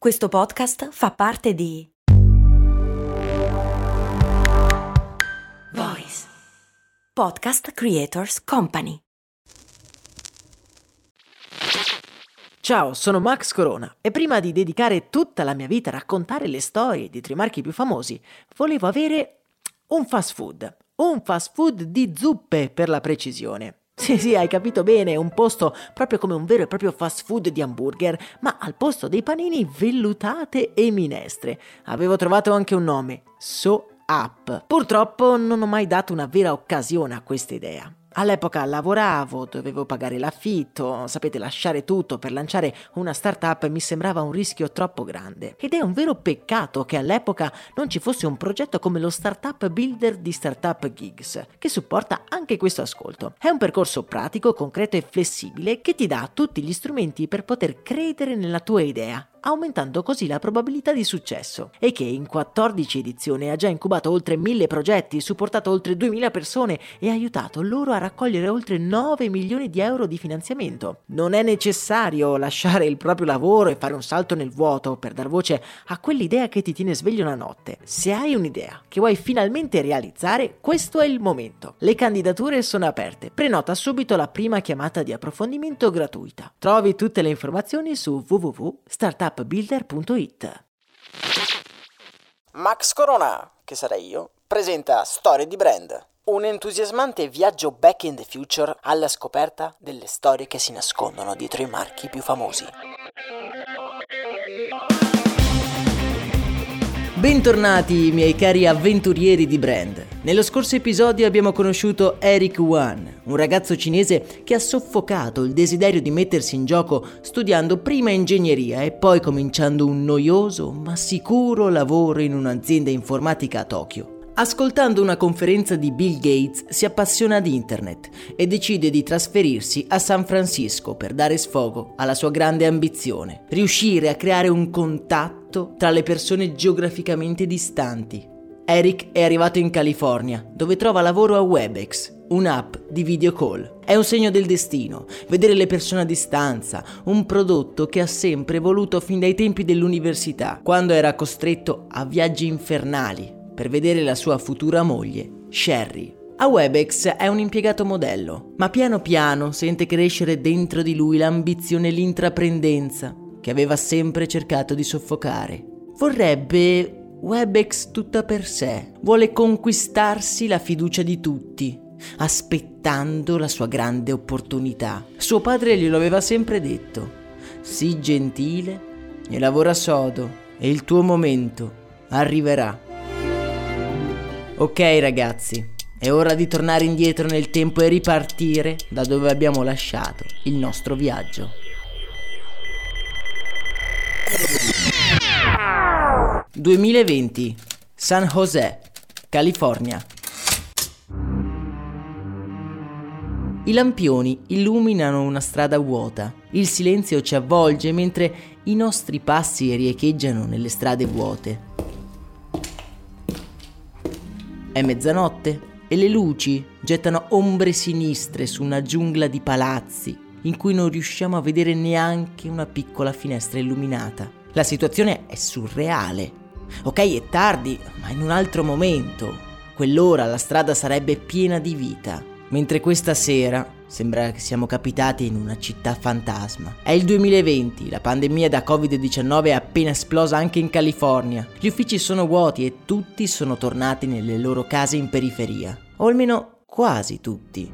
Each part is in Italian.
Questo podcast fa parte di Voice Podcast Creators Company. Ciao, sono Max Corona e prima di dedicare tutta la mia vita a raccontare le storie di tra i marchi più famosi, volevo avere un fast food di zuppe per la precisione. Sì, hai capito bene, un posto proprio come un vero e proprio fast food di hamburger, ma al posto dei panini vellutate e minestre. Avevo trovato anche un nome, So Up. Purtroppo non ho mai dato una vera occasione a questa idea. All'epoca lavoravo, dovevo pagare l'affitto, sapete, lasciare tutto per lanciare una startup mi sembrava un rischio troppo grande. Ed è un vero peccato che all'epoca non ci fosse un progetto come lo Startup Builder di Startup Gigs, che supporta anche questo ascolto. È un percorso pratico, concreto e flessibile che ti dà tutti gli strumenti per poter credere nella tua idea, aumentando così la probabilità di successo, e che in 14 edizioni ha già incubato oltre 1000 progetti, supportato oltre 2000 persone e aiutato loro a raccogliere oltre 9 milioni di euro di finanziamento. Non è necessario lasciare il proprio lavoro e fare un salto nel vuoto per dar voce a quell'idea che ti tiene sveglio la notte. Se hai un'idea che vuoi finalmente realizzare, questo è il momento. Le candidature sono aperte. Prenota subito la prima chiamata di approfondimento gratuita. Trovi tutte le informazioni su www.startupbuilder.it. Max Corona, che sarei io, presenta Storie di Brand, un entusiasmante viaggio back in the future alla scoperta delle storie che si nascondono dietro i marchi più famosi. Bentornati miei cari avventurieri di brand. Nello scorso episodio abbiamo conosciuto Eric Yuan, un ragazzo cinese che ha soffocato il desiderio di mettersi in gioco studiando prima ingegneria e poi cominciando un noioso ma sicuro lavoro in un'azienda informatica a Tokyo. Ascoltando una conferenza di Bill Gates si appassiona di internet e decide di trasferirsi a San Francisco per dare sfogo alla sua grande ambizione, riuscire a creare un contatto tra le persone geograficamente distanti. Eric è arrivato in California, dove trova lavoro a Webex, un'app di video call. È un segno del destino, vedere le persone a distanza, un prodotto che ha sempre voluto fin dai tempi dell'università, quando era costretto a viaggi infernali per vedere la sua futura moglie, Sherry. A Webex è un impiegato modello, ma piano piano sente crescere dentro di lui l'ambizione e l'intraprendenza che aveva sempre cercato di soffocare. Vorrebbe Webex tutta per sé, vuole conquistarsi la fiducia di tutti, aspettando la sua grande opportunità. Suo padre glielo aveva sempre detto: sii gentile e lavora sodo e il tuo momento arriverà. Ok ragazzi, è ora di tornare indietro nel tempo e ripartire da dove abbiamo lasciato il nostro viaggio. (2020) San José, California. I lampioni illuminano una strada vuota. Il silenzio ci avvolge mentre i nostri passi riecheggiano nelle strade vuote. È mezzanotte e le luci gettano ombre sinistre su una giungla di palazzi in cui non riusciamo a vedere neanche una piccola finestra illuminata. La situazione è surreale. Ok, è tardi, ma in un altro momento, quell'ora la strada sarebbe piena di vita, mentre questa sera sembra che siamo capitati in una città fantasma. È il 2020, la pandemia da Covid-19 è appena esplosa anche in California. Gli uffici sono vuoti e tutti sono tornati nelle loro case in periferia. O almeno quasi tutti.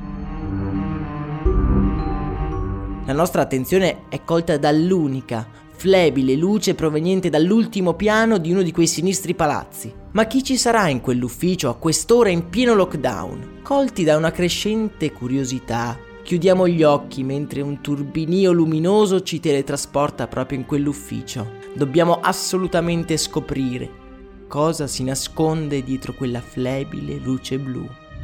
La nostra attenzione è colta dall'unica, flebile luce proveniente dall'ultimo piano di uno di quei sinistri palazzi. Ma chi ci sarà in quell'ufficio a quest'ora in pieno lockdown? Colti da una crescente curiosità, chiudiamo gli occhi mentre un turbinio luminoso ci teletrasporta proprio in quell'ufficio. Dobbiamo assolutamente scoprire cosa si nasconde dietro quella flebile luce blu.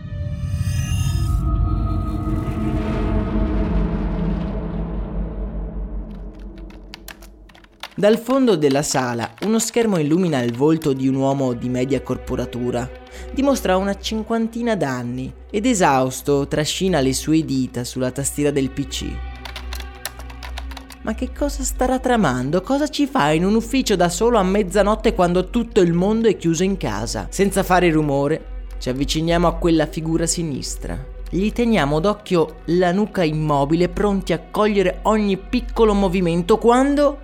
Dal fondo della sala uno schermo illumina il volto di un uomo di media corporatura. Dimostra una cinquantina d'anni ed esausto trascina le sue dita sulla tastiera del PC. Ma che cosa starà tramando? Cosa ci fa in un ufficio da solo a mezzanotte quando tutto il mondo è chiuso in casa? Senza fare rumore, ci avviciniamo a quella figura sinistra. Gli teniamo d'occhio la nuca immobile, pronti a cogliere ogni piccolo movimento, quando...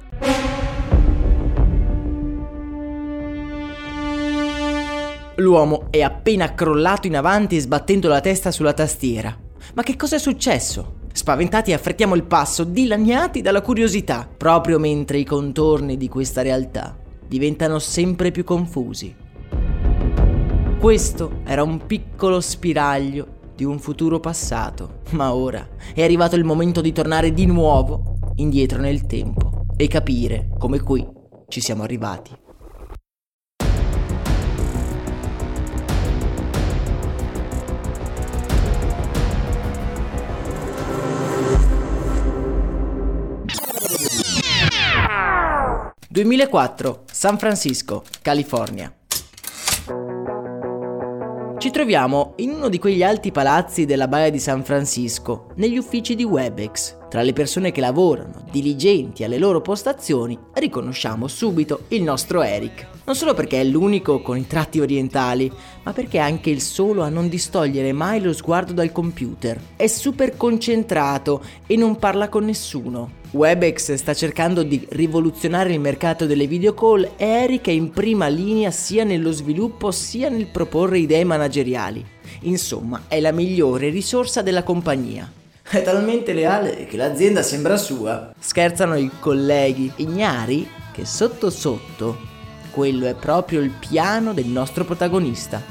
L'uomo è appena crollato in avanti sbattendo la testa sulla tastiera. Ma che cosa è successo? Spaventati affrettiamo il passo, dilaniati dalla curiosità, proprio mentre i contorni di questa realtà diventano sempre più confusi. Questo era un piccolo spiraglio di un futuro passato, ma ora è arrivato il momento di tornare di nuovo indietro nel tempo e capire come qui ci siamo arrivati. (2004) San Francisco, California. Ci troviamo in uno di quegli alti palazzi della Baia di San Francisco, negli uffici di Webex. Tra le persone che lavorano, diligenti alle loro postazioni, riconosciamo subito il nostro Eric. Non solo perché è l'unico con i tratti orientali, ma perché è anche il solo a non distogliere mai lo sguardo dal computer. È super concentrato e non parla con nessuno. Webex sta cercando di rivoluzionare il mercato delle video call e Eric è in prima linea sia nello sviluppo sia nel proporre idee manageriali. Insomma, è la migliore risorsa della compagnia. È talmente leale che l'azienda sembra sua. Scherzano i colleghi, ignari che sotto sotto quello è proprio il piano del nostro protagonista.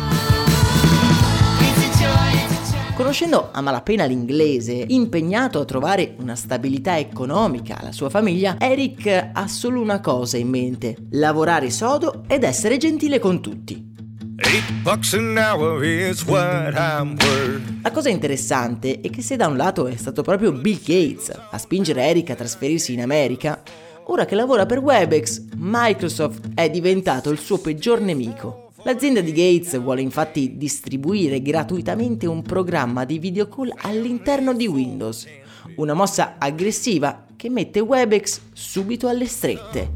Conoscendo a malapena l'inglese, impegnato a trovare una stabilità economica alla sua famiglia, Eric ha solo una cosa in mente: lavorare sodo ed essere gentile con tutti. $8 an hour is what I'm worth. La cosa interessante è che se da un lato è stato proprio Bill Gates a spingere Eric a trasferirsi in America, ora che lavora per Webex, Microsoft è diventato il suo peggior nemico. L'azienda di Gates vuole infatti distribuire gratuitamente un programma di video call all'interno di Windows, una mossa aggressiva che mette Webex subito alle strette.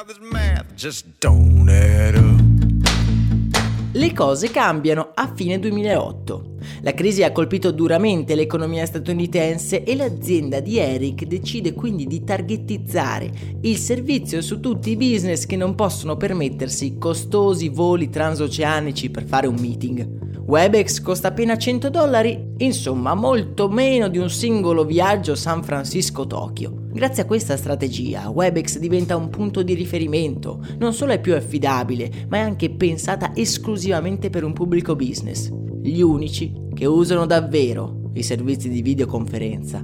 Le cose cambiano a fine 2008. La crisi ha colpito duramente l'economia statunitense e l'azienda di Eric decide quindi di targetizzare il servizio su tutti i business che non possono permettersi costosi voli transoceanici per fare un meeting. Webex costa appena $100, insomma molto meno di un singolo viaggio San Francisco-Tokyo. Grazie a questa strategia, Webex diventa un punto di riferimento, non solo è più affidabile, ma è anche pensata esclusivamente per un pubblico business, gli unici che usano davvero i servizi di videoconferenza.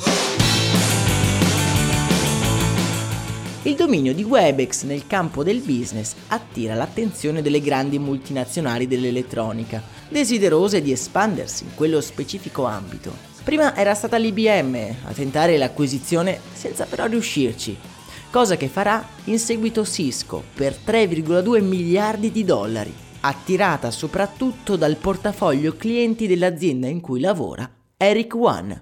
Il dominio di Webex nel campo del business attira l'attenzione delle grandi multinazionali dell'elettronica, desiderose di espandersi in quello specifico ambito. Prima era stata l'IBM a tentare l'acquisizione senza però riuscirci, cosa che farà in seguito Cisco per $3,2 miliardi, attirata soprattutto dal portafoglio clienti dell'azienda in cui lavora Eric Yuan.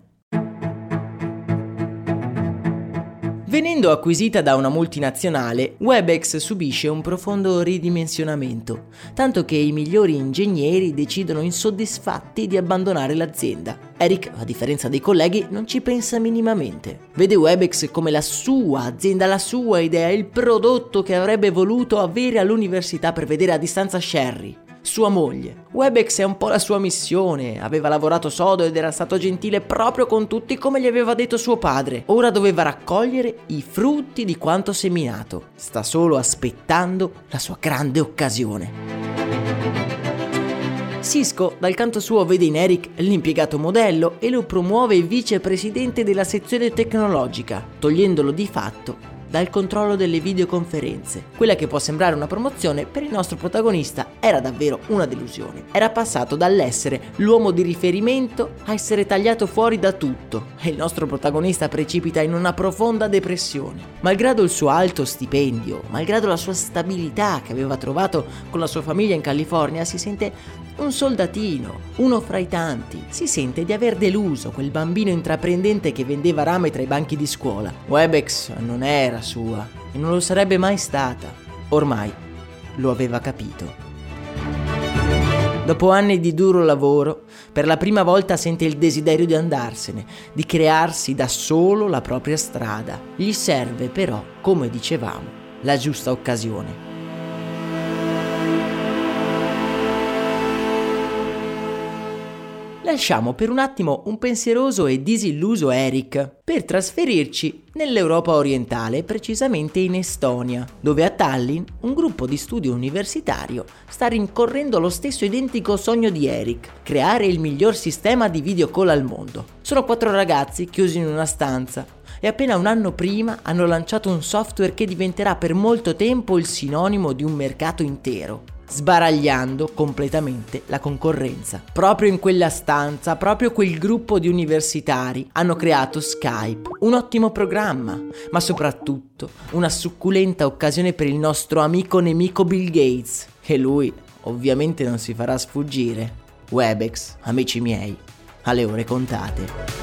Venendo acquisita da una multinazionale, Webex subisce un profondo ridimensionamento, tanto che i migliori ingegneri decidono insoddisfatti di abbandonare l'azienda. Eric, a differenza dei colleghi, non ci pensa minimamente. Vede Webex come la sua azienda, la sua idea, il prodotto che avrebbe voluto avere all'università per vedere a distanza Sherry, sua moglie. Webex è un po' la sua missione, aveva lavorato sodo ed era stato gentile proprio con tutti come gli aveva detto suo padre. Ora doveva raccogliere i frutti di quanto seminato. Sta solo aspettando la sua grande occasione. Cisco, dal canto suo, vede in Eric l'impiegato modello e lo promuove vicepresidente della sezione tecnologica, togliendolo di fatto dal controllo delle videoconferenze. Quella che può sembrare una promozione, per il nostro protagonista era davvero una delusione. Era passato dall'essere l'uomo di riferimento a essere tagliato fuori da tutto e il nostro protagonista precipita in una profonda depressione. Malgrado il suo alto stipendio, malgrado la sua stabilità che aveva trovato con la sua famiglia in California, si sente un soldatino, uno fra i tanti. Si sente di aver deluso quel bambino intraprendente che vendeva rame tra i banchi di scuola. Webex non era sua e non lo sarebbe mai stata. Ormai lo aveva capito. Dopo anni di duro lavoro, per la prima volta sente il desiderio di andarsene, di crearsi da solo la propria strada. Gli serve però, come dicevamo, la giusta occasione. Lasciamo per un attimo un pensieroso e disilluso Eric per trasferirci nell'Europa orientale, precisamente in Estonia, dove a Tallinn un gruppo di studio universitario sta rincorrendo lo stesso identico sogno di Eric: creare il miglior sistema di video call al mondo. Sono 4 ragazzi chiusi in una stanza e appena un anno prima hanno lanciato un software che diventerà per molto tempo il sinonimo di un mercato intero, sbaragliando completamente la concorrenza. Proprio in quella stanza, proprio quel gruppo di universitari hanno creato Skype, un ottimo programma, ma soprattutto una succulenta occasione per il nostro amico nemico Bill Gates, che lui ovviamente non si farà sfuggire. Webex, amici miei, alle ore contate.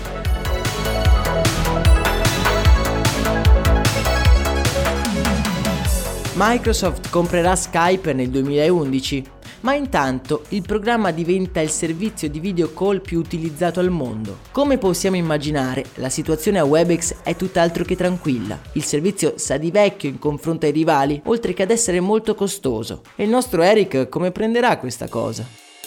Microsoft comprerà Skype nel 2011, ma intanto il programma diventa il servizio di video call più utilizzato al mondo. Come possiamo immaginare, la situazione a Webex è tutt'altro che tranquilla. Il servizio sa di vecchio in confronto ai rivali, oltre che ad essere molto costoso. E il nostro Eric come prenderà questa cosa?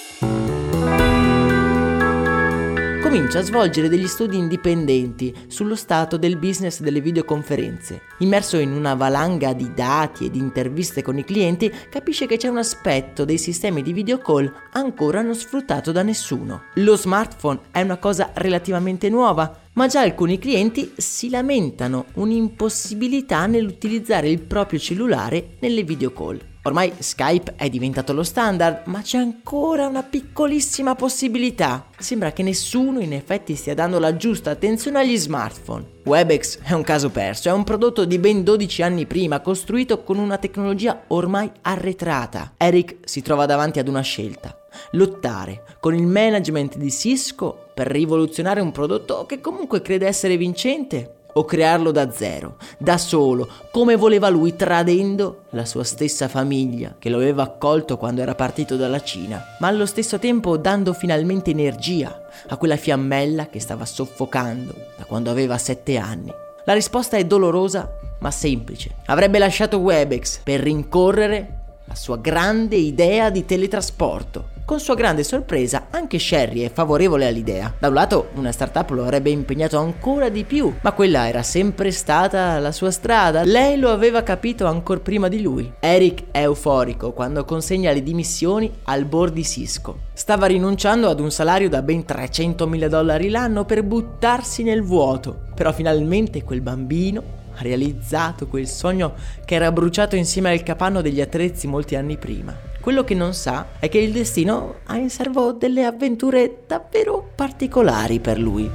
Comincia a svolgere degli studi indipendenti sullo stato del business delle videoconferenze. Immerso in una valanga di dati e di interviste con i clienti, capisce che c'è un aspetto dei sistemi di video call ancora non sfruttato da nessuno. Lo smartphone è una cosa relativamente nuova, ma già alcuni clienti si lamentano un'impossibilità nell'utilizzare il proprio cellulare nelle video call. Ormai Skype è diventato lo standard, ma c'è ancora una piccolissima possibilità. Sembra che nessuno in effetti stia dando la giusta attenzione agli smartphone. Webex è un caso perso, è un prodotto di ben 12 anni prima, costruito con una tecnologia ormai arretrata. Eric si trova davanti ad una scelta: lottare con il management di Cisco per rivoluzionare un prodotto che comunque crede essere vincente, o crearlo da zero, da solo, come voleva lui, tradendo la sua stessa famiglia che lo aveva accolto quando era partito dalla Cina, ma allo stesso tempo dando finalmente energia a quella fiammella che stava soffocando da quando aveva 7 anni. La risposta è dolorosa ma semplice. Avrebbe lasciato Webex per rincorrere la sua grande idea di teletrasporto. Con sua grande sorpresa, anche Sherry è favorevole all'idea. Da un lato, una startup lo avrebbe impegnato ancora di più, ma quella era sempre stata la sua strada. Lei lo aveva capito ancora prima di lui. Eric è euforico quando consegna le dimissioni al board di Cisco. Stava rinunciando ad un salario da ben $300.000 l'anno per buttarsi nel vuoto. Però finalmente quel bambino ha realizzato quel sogno che era bruciato insieme al capanno degli attrezzi molti anni prima. Quello che non sa è che il destino ha in serbo delle avventure davvero particolari per lui.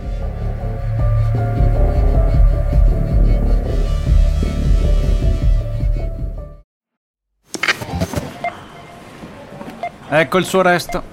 Ecco il suo resto.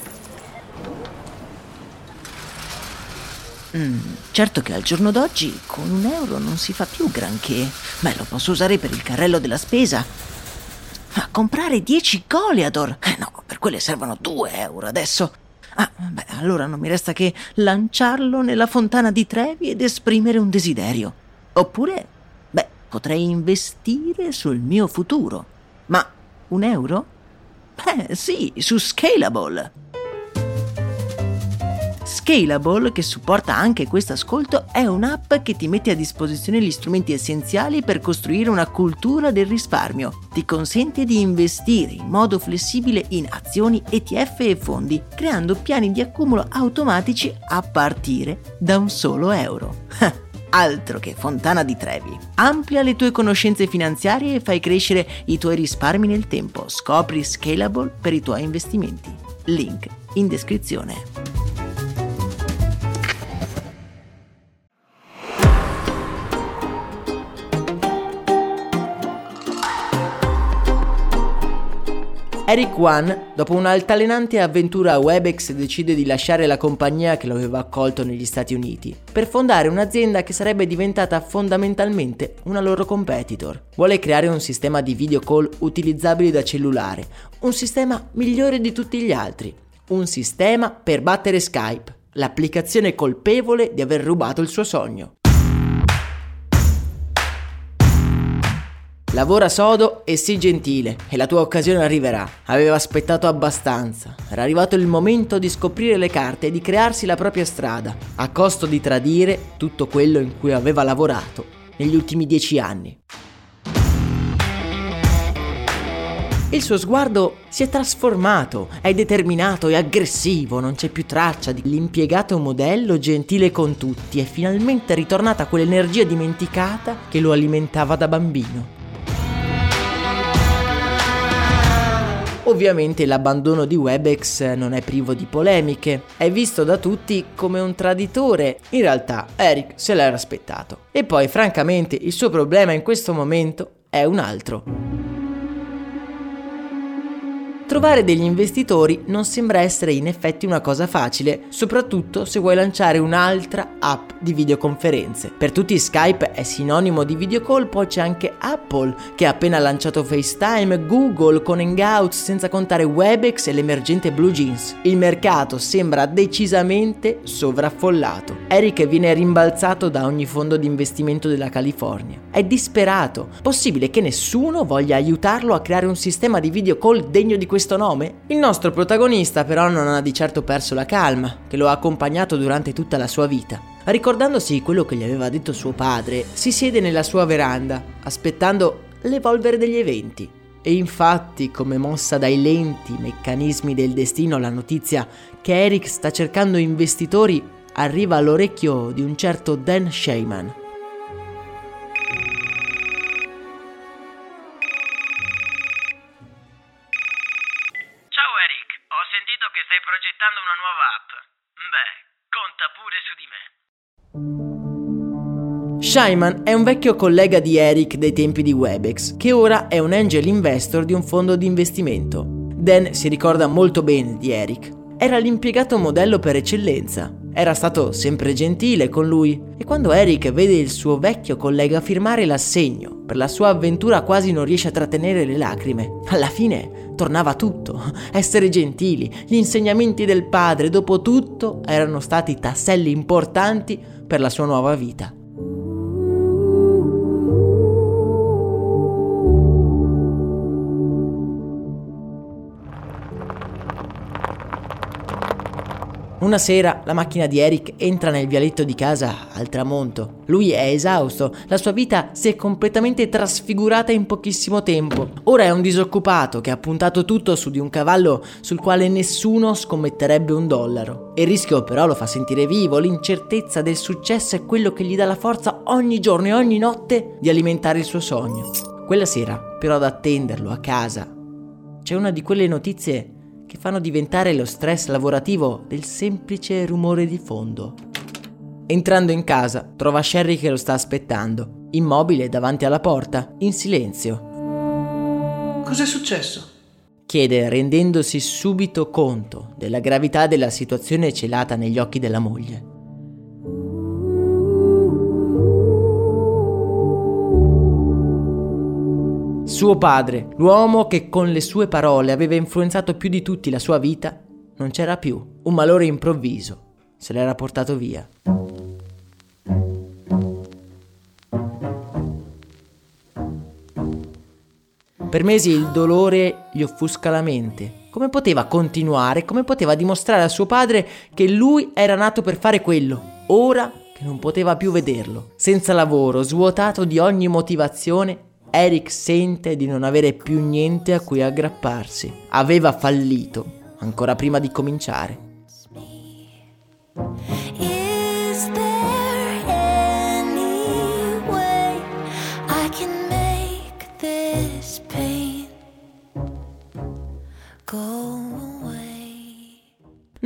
Certo che al giorno d'oggi con €1 non si fa più granché. Beh, lo posso usare per il carrello della spesa. Ma comprare 10 Goliador? No, per quelle servono €2 adesso. Allora non mi resta che lanciarlo nella fontana di Trevi ed esprimere un desiderio. Oppure, potrei investire sul mio futuro. Ma €1? Sì, su Scalable. Scalable, che supporta anche questo ascolto, è un'app che ti mette a disposizione gli strumenti essenziali per costruire una cultura del risparmio. Ti consente di investire in modo flessibile in azioni, ETF e fondi, creando piani di accumulo automatici a partire da un solo euro. Altro che Fontana di Trevi. Amplia le tue conoscenze finanziarie e fai crescere i tuoi risparmi nel tempo. Scopri Scalable per i tuoi investimenti. Link in descrizione. Eric Yuan, dopo un'altalenante avventura a Webex, decide di lasciare la compagnia che lo aveva accolto negli Stati Uniti per fondare un'azienda che sarebbe diventata fondamentalmente una loro competitor. Vuole creare un sistema di video call utilizzabile da cellulare, un sistema migliore di tutti gli altri, un sistema per battere Skype, l'applicazione colpevole di aver rubato il suo sogno. Lavora sodo e sii gentile e la tua occasione arriverà. Aveva aspettato abbastanza. Era arrivato il momento di scoprire le carte e di crearsi la propria strada, a costo di tradire tutto quello in cui aveva lavorato negli ultimi 10 anni. Il suo sguardo si è trasformato, è determinato e aggressivo, non c'è più traccia dell'impiegato modello gentile con tutti, è finalmente ritornata quell'energia dimenticata che lo alimentava da bambino. Ovviamente l'abbandono di Webex non è privo di polemiche, è visto da tutti come un traditore. In realtà Eric se l'era aspettato. E poi francamente il suo problema in questo momento è un altro. Trovare degli investitori non sembra essere in effetti una cosa facile, soprattutto se vuoi lanciare un'altra app di videoconferenze. Per tutti Skype è sinonimo di video call, poi c'è anche Apple che ha appena lanciato FaceTime, Google con Hangouts, senza contare Webex e l'emergente BlueJeans. Il mercato sembra decisamente sovraffollato. Eric viene rimbalzato da ogni fondo di investimento della California. È disperato. Possibile che nessuno voglia aiutarlo a creare un sistema di video call degno di questo nome? Il nostro protagonista però non ha di certo perso la calma, che lo ha accompagnato durante tutta la sua vita. Ricordandosi quello che gli aveva detto suo padre, si siede nella sua veranda, aspettando l'evolvere degli eventi. E infatti, come mossa dai lenti meccanismi del destino, la notizia che Eric sta cercando investitori arriva all'orecchio di un certo Dan Shayman. Progettando una nuova app. Beh, conta pure su di me. Shayman è un vecchio collega di Eric dei tempi di Webex, che ora è un angel investor di un fondo di investimento. Dan si ricorda molto bene di Eric. Era l'impiegato modello per eccellenza. Era stato sempre gentile con lui e quando Eric vede il suo vecchio collega firmare l'assegno per la sua avventura quasi non riesce a trattenere le lacrime. Alla fine tornava tutto, essere gentili, gli insegnamenti del padre, dopo tutto erano stati tasselli importanti per la sua nuova vita. Una sera la macchina di Eric entra nel vialetto di casa al tramonto. Lui è esausto, la sua vita si è completamente trasfigurata in pochissimo tempo. Ora è un disoccupato che ha puntato tutto su di un cavallo sul quale nessuno scommetterebbe $1. Il rischio però lo fa sentire vivo, l'incertezza del successo è quello che gli dà la forza ogni giorno e ogni notte di alimentare il suo sogno. Quella sera, però, ad attenderlo a casa c'è una di quelle notizie che fanno diventare lo stress lavorativo del semplice rumore di fondo. Entrando in casa, trova Sherry che lo sta aspettando, immobile davanti alla porta, in silenzio. Cos'è successo? Chiede, rendendosi subito conto della gravità della situazione celata negli occhi della moglie. Suo padre, l'uomo che con le sue parole aveva influenzato più di tutti la sua vita, non c'era più. Un malore improvviso se l'era portato via. Per mesi il dolore gli offusca la mente. Come poteva continuare? Come poteva dimostrare a suo padre che lui era nato per fare quello, ora che non poteva più vederlo? Senza lavoro, svuotato di ogni motivazione, Eric sente di non avere più niente a cui aggrapparsi. Aveva fallito ancora prima di cominciare. Is there any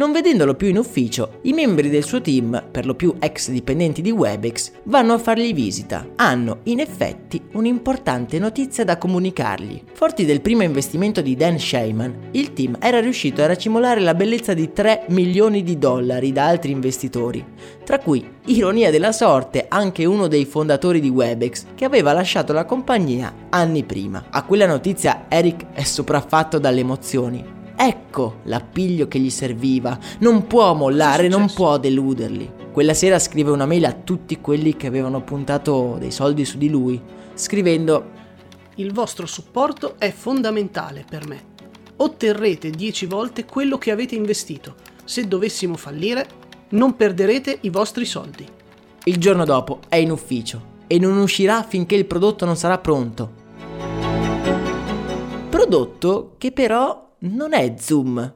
Non vedendolo più in ufficio, i membri del suo team, per lo più ex dipendenti di Webex, vanno a fargli visita. Hanno, in effetti, un'importante notizia da comunicargli. Forti del primo investimento di Dan Shaiman, il team era riuscito a racimolare la bellezza di $3 milioni da altri investitori, tra cui, ironia della sorte, anche uno dei fondatori di Webex, che aveva lasciato la compagnia anni prima. A quella notizia Eric è sopraffatto dalle emozioni. Ecco l'appiglio che gli serviva, non può mollare, non può deluderli. Quella sera scrive una mail a tutti quelli che avevano puntato dei soldi su di lui, scrivendo: il vostro supporto è fondamentale per me. Otterrete 10 volte quello che avete investito. Se dovessimo fallire, non perderete i vostri soldi. Il giorno dopo è in ufficio e non uscirà finché il prodotto non sarà pronto. Prodotto che però non è Zoom.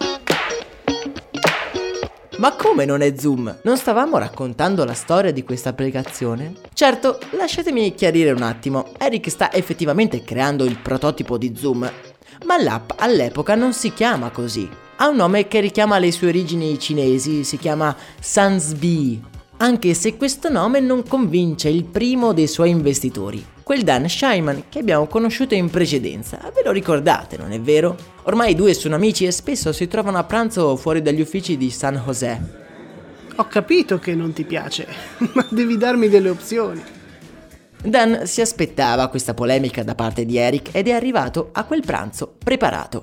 Ma come non è Zoom? Non stavamo raccontando la storia di questa applicazione? Certo, lasciatemi chiarire un attimo. Eric sta effettivamente creando il prototipo di Zoom, ma l'app all'epoca non si chiama così. Ha un nome che richiama le sue origini cinesi, si chiama Sansbi, anche se questo nome non convince il primo dei suoi investitori, quel Dan Shaiman che abbiamo conosciuto in precedenza. Ve lo ricordate, non è vero? Ormai i due sono amici e spesso si trovano a pranzo fuori dagli uffici di San José. Ho capito che non ti piace, ma devi darmi delle opzioni. Dan si aspettava questa polemica da parte di Eric ed è arrivato a quel pranzo preparato.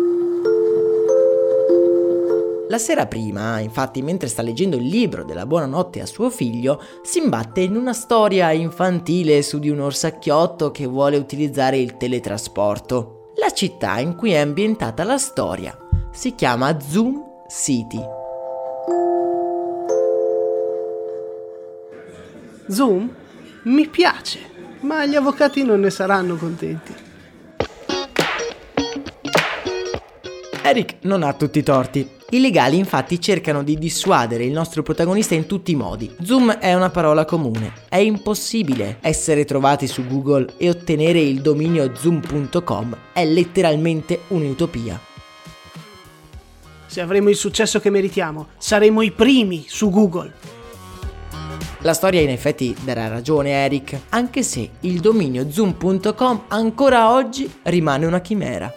La sera prima, infatti, mentre sta leggendo il libro della buonanotte a suo figlio, si imbatte in una storia infantile su di un orsacchiotto che vuole utilizzare il teletrasporto. La città in cui è ambientata la storia si chiama Zoom City. Zoom? Mi piace, ma gli avvocati non ne saranno contenti. Eric non ha tutti i torti. I legali infatti cercano di dissuadere il nostro protagonista in tutti i modi. Zoom è una parola comune. È impossibile essere trovati su Google e ottenere il dominio zoom.com. È letteralmente un'utopia. Se avremo il successo che meritiamo, saremo i primi su Google. La storia in effetti darà ragione a Eric, anche se il dominio zoom.com ancora oggi rimane una chimera.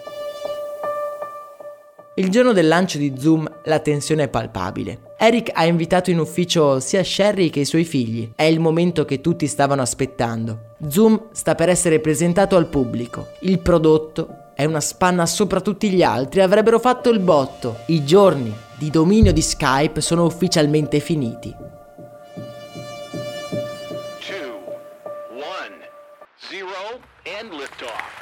Il giorno del lancio di Zoom la tensione è palpabile. Eric ha invitato in ufficio sia Sherry che i suoi figli. È il momento che tutti stavano aspettando. Zoom sta per essere presentato al pubblico. Il prodotto è una spanna sopra tutti gli altri, avrebbero fatto il botto. I giorni di dominio di Skype sono ufficialmente finiti. 2, 1, 0 and liftoff.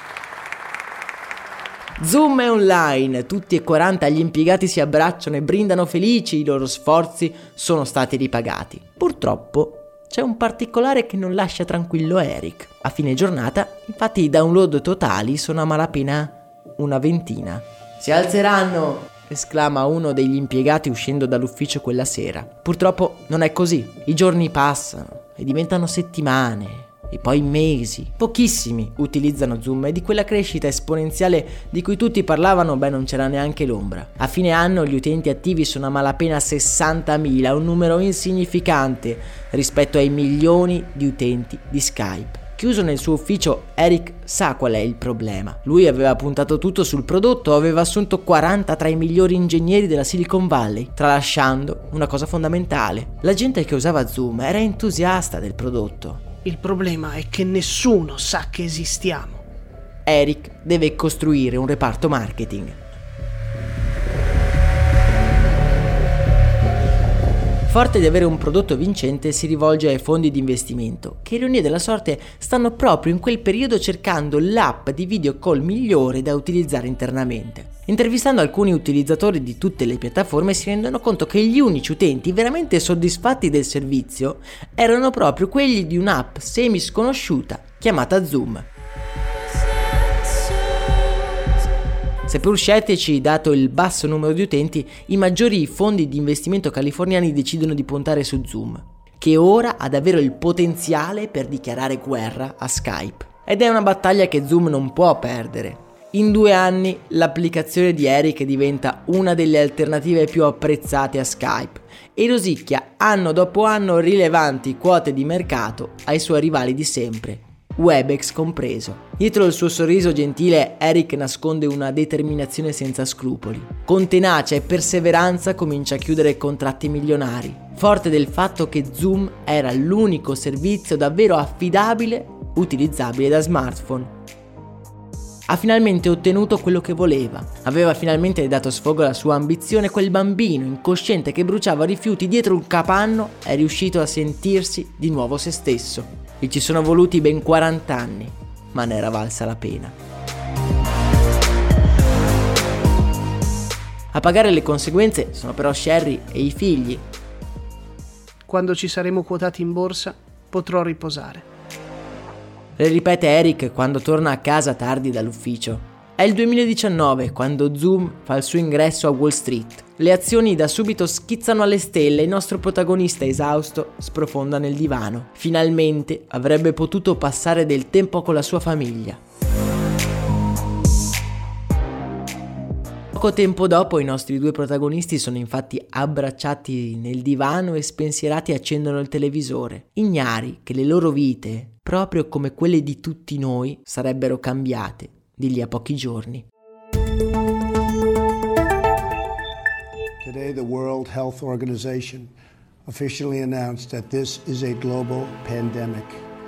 Zoom è online, tutti e 40 gli impiegati si abbracciano e brindano felici, i loro sforzi sono stati ripagati. Purtroppo c'è un particolare che non lascia tranquillo Eric. A fine giornata, infatti, i download totali sono a malapena una ventina. Si alzeranno! Esclama uno degli impiegati uscendo dall'ufficio quella sera. Purtroppo non è così. I giorni passano e diventano settimane. E poi mesi. Pochissimi utilizzano Zoom e di quella crescita esponenziale di cui tutti parlavano, non c'era neanche l'ombra. A fine anno gli utenti attivi sono a malapena 60.000, un numero insignificante rispetto ai milioni di utenti di Skype. Chiuso nel suo ufficio, Eric sa qual è il problema. Lui aveva puntato tutto sul prodotto, aveva assunto 40 tra i migliori ingegneri della Silicon Valley, tralasciando una cosa fondamentale. La gente che usava Zoom era entusiasta del prodotto. Il problema è che nessuno sa che esistiamo. Eric deve costruire un reparto marketing. Forte di avere un prodotto vincente, si rivolge ai fondi di investimento, che ironia della sorte stanno proprio in quel periodo cercando l'app di video call migliore da utilizzare internamente. Intervistando alcuni utilizzatori di tutte le piattaforme si rendono conto che gli unici utenti veramente soddisfatti del servizio erano proprio quelli di un'app semi sconosciuta chiamata Zoom. Seppur scettici, dato il basso numero di utenti, i maggiori fondi di investimento californiani decidono di puntare su Zoom, che ora ha davvero il potenziale per dichiarare guerra a Skype. Ed è una battaglia che Zoom non può perdere. In 2 anni l'applicazione di Eric diventa una delle alternative più apprezzate a Skype e rosicchia anno dopo anno rilevanti quote di mercato ai suoi rivali di sempre, Webex compreso. Dietro il suo sorriso gentile Eric nasconde una determinazione senza scrupoli. Con tenacia e perseveranza comincia a chiudere contratti milionari, forte del fatto che Zoom era l'unico servizio davvero affidabile utilizzabile da smartphone. Ha finalmente ottenuto quello che voleva. Aveva finalmente dato sfogo alla sua ambizione. Quel bambino incosciente che bruciava rifiuti dietro un capanno è riuscito a sentirsi di nuovo se stesso. E ci sono voluti ben 40 anni, ma ne era valsa la pena. A pagare le conseguenze sono però Sherry e i figli. Quando ci saremo quotati in borsa, potrò riposare. Le ripete Eric quando torna a casa tardi dall'ufficio. È il 2019 quando Zoom fa il suo ingresso a Wall Street. Le azioni da subito schizzano alle stelle e il nostro protagonista esausto sprofonda nel divano. Finalmente avrebbe potuto passare del tempo con la sua famiglia. Poco tempo dopo i nostri 2 protagonisti sono infatti abbracciati nel divano e spensierati accendono il televisore, ignari che le loro vite, proprio come quelle di tutti noi, sarebbero cambiate di lì a pochi giorni. Today the World Health Organization officially announced that this is a global pandemic.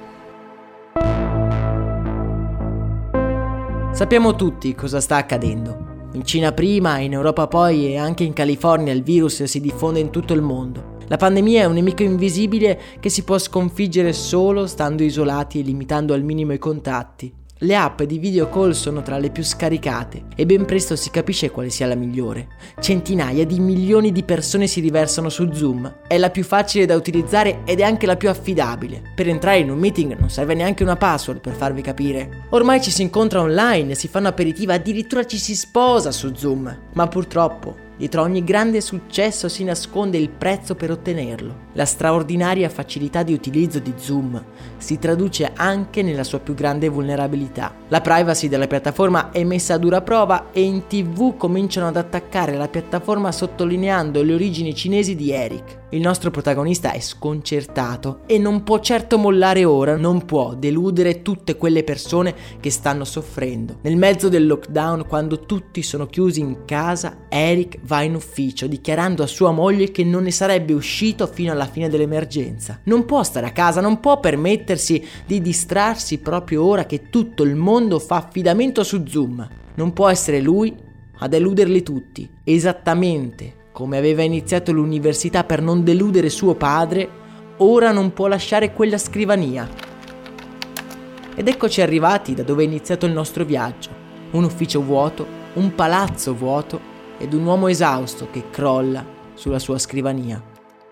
Sappiamo tutti cosa sta accadendo. In Cina prima, in Europa poi e anche in California il virus si diffonde in tutto il mondo. La pandemia è un nemico invisibile che si può sconfiggere solo stando isolati e limitando al minimo i contatti. Le app di video call sono tra le più scaricate e ben presto si capisce quale sia la migliore. Centinaia di milioni di persone si riversano su Zoom. È la più facile da utilizzare ed è anche la più affidabile. Per entrare in un meeting non serve neanche una password, per farvi capire. Ormai ci si incontra online, si fanno aperitivi, addirittura ci si sposa su Zoom. Ma purtroppo dietro ogni grande successo si nasconde il prezzo per ottenerlo. La straordinaria facilità di utilizzo di Zoom si traduce anche nella sua più grande vulnerabilità. La privacy della piattaforma è messa a dura prova e in TV cominciano ad attaccare la piattaforma sottolineando le origini cinesi di Eric. Il nostro protagonista è sconcertato e non può certo mollare ora, non può deludere tutte quelle persone che stanno soffrendo. Nel mezzo del lockdown, quando tutti sono chiusi in casa, Eric va in ufficio dichiarando a sua moglie che non ne sarebbe uscito fino alla fine dell'emergenza. Non può stare a casa, non può permettersi di distrarsi proprio ora che tutto il mondo fa affidamento su Zoom. Non può essere lui a deluderli tutti, esattamente come aveva iniziato l'università per non deludere suo padre, ora non può lasciare quella scrivania. Ed eccoci arrivati da dove è iniziato il nostro viaggio. Un ufficio vuoto, un palazzo vuoto ed un uomo esausto che crolla sulla sua scrivania.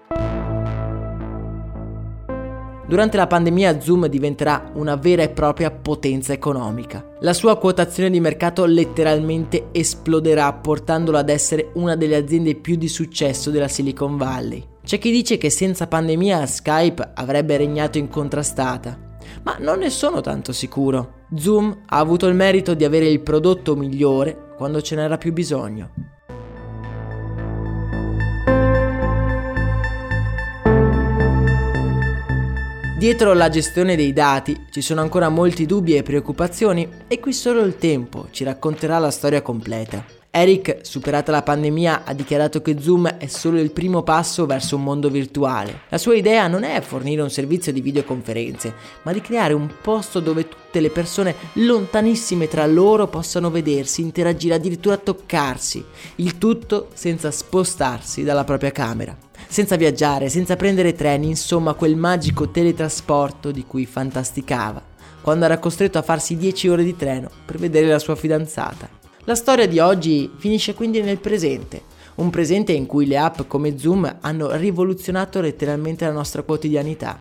Durante la pandemia Zoom diventerà una vera e propria potenza economica. La sua quotazione di mercato letteralmente esploderà, portandolo ad essere una delle aziende più di successo della Silicon Valley. C'è chi dice che senza pandemia Skype avrebbe regnato incontrastata, ma non ne sono tanto sicuro. Zoom ha avuto il merito di avere il prodotto migliore quando ce n'era più bisogno. Dietro la gestione dei dati ci sono ancora molti dubbi e preoccupazioni e qui solo il tempo ci racconterà la storia completa. Eric, superata la pandemia, ha dichiarato che Zoom è solo il primo passo verso un mondo virtuale. La sua idea non è fornire un servizio di videoconferenze, ma di creare un posto dove tutte le persone lontanissime tra loro possano vedersi, interagire, addirittura toccarsi, il tutto senza spostarsi dalla propria camera. Senza viaggiare, senza prendere treni, insomma quel magico teletrasporto di cui fantasticava, quando era costretto a farsi 10 ore di treno per vedere la sua fidanzata. La storia di oggi finisce quindi nel presente, un presente in cui le app come Zoom hanno rivoluzionato letteralmente la nostra quotidianità.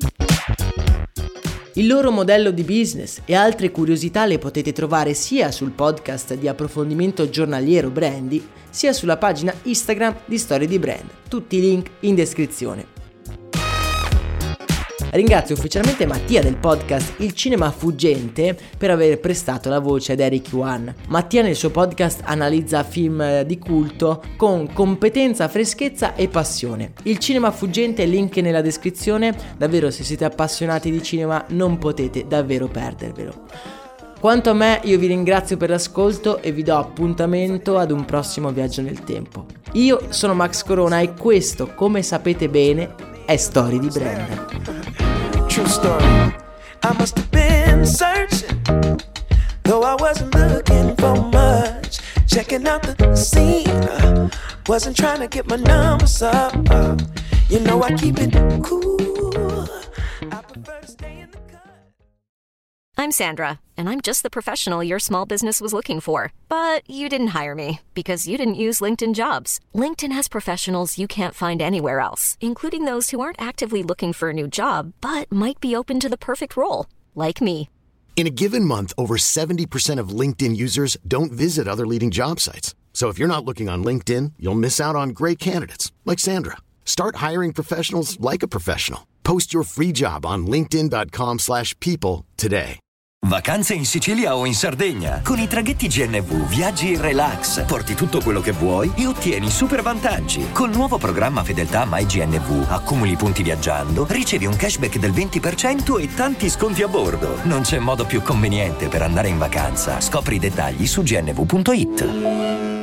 Il loro modello di business e altre curiosità le potete trovare sia sul podcast di approfondimento giornaliero Brandy, sia sulla pagina Instagram di Storie di Brand. Tutti i link in descrizione. Ringrazio ufficialmente Mattia del podcast Il Cinema Fuggente per aver prestato la voce ad Eric Wan. Mattia nel suo podcast analizza film di culto con competenza, freschezza e passione. Il Cinema Fuggente, link nella descrizione, davvero se siete appassionati di cinema non potete davvero perdervelo. Quanto a me, io vi ringrazio per l'ascolto e vi do appuntamento ad un prossimo viaggio nel tempo. Io sono Max Corona e questo, come sapete bene, è Storie di Brand. True story. I must have been searching, though I wasn't looking for much. Checking out the scene, wasn't trying to get my numbers up. You know I keep it cool. I prefer to stay in the cut. I'm Sandra, and I'm just the professional your small business was looking for. But you didn't hire me because you didn't use LinkedIn Jobs. LinkedIn has professionals you can't find anywhere else, including those who aren't actively looking for a new job, but might be open to the perfect role, like me. In a given month, over 70% of LinkedIn users don't visit other leading job sites. So if you're not looking on LinkedIn, you'll miss out on great candidates like Sandra. Start hiring professionals like a professional. Post your free job on linkedin.com/people today. Vacanze in Sicilia o in Sardegna. Con i traghetti GNV viaggi in relax, porti tutto quello che vuoi e ottieni super vantaggi. Col nuovo programma Fedeltà MyGNV accumuli punti viaggiando, ricevi un cashback del 20% e tanti sconti a bordo. Non c'è modo più conveniente per andare in vacanza. Scopri i dettagli su gnv.it.